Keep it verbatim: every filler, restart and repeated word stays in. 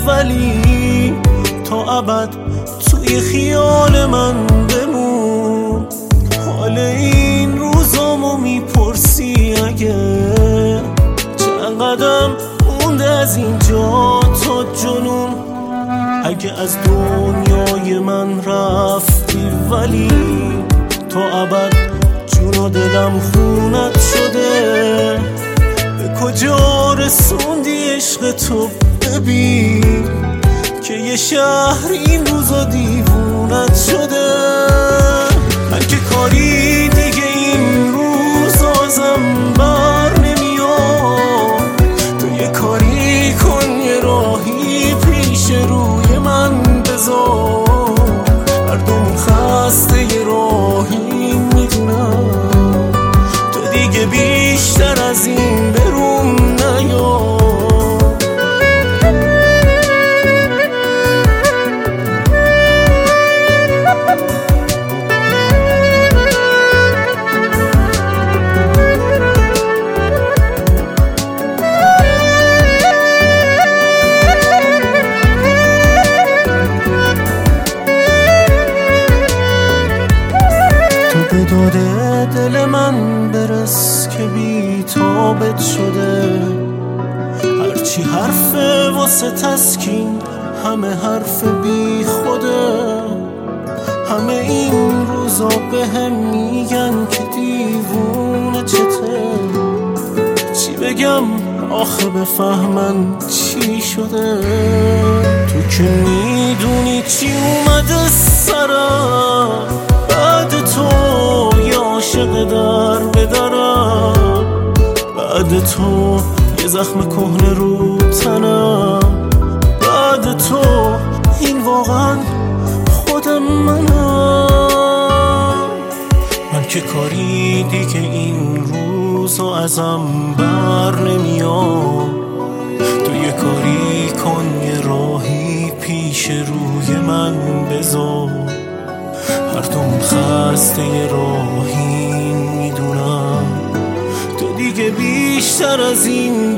ولی تا ابد توی خیال من بمون. حال این روزامو میپرسی اگه چند قدم مونده از اینجا تا جنون. اگه از دنیای من رفتی ولی تا ابد جون و دلم خونت شده. به کجا رسوندی عشق تو ببین که یه شهر این روزا دیوونت شده. من که کاری دیگه این روز ازم بر نمیاد. تو یه کاری کن یه راهی پیش روی من بذار. مردم خسته یه راهی میدونم تو دیگه بیشتر از این بروم نیا. به داده دل من برس که بی تابت شده. هرچی حرف واسه تسکین همه حرف بی خوده. همه این روزا به هم میگن که دیوونه چته. چی بگم آخه بفهمن چی شده. تو که میدونی چی اومده سرم بعد تو یه عاشق در بدرم. بعد تو یه زخم کهنه رو تنم. بعد تو این واقعا خودم منم. من که کاری دیگه این روزا ازم بر نمیاد. تو یه کاری کن یه راهی پیش روی من بذار. هردوم خسته یه راهی میدونم تو دیگه بیشتر از این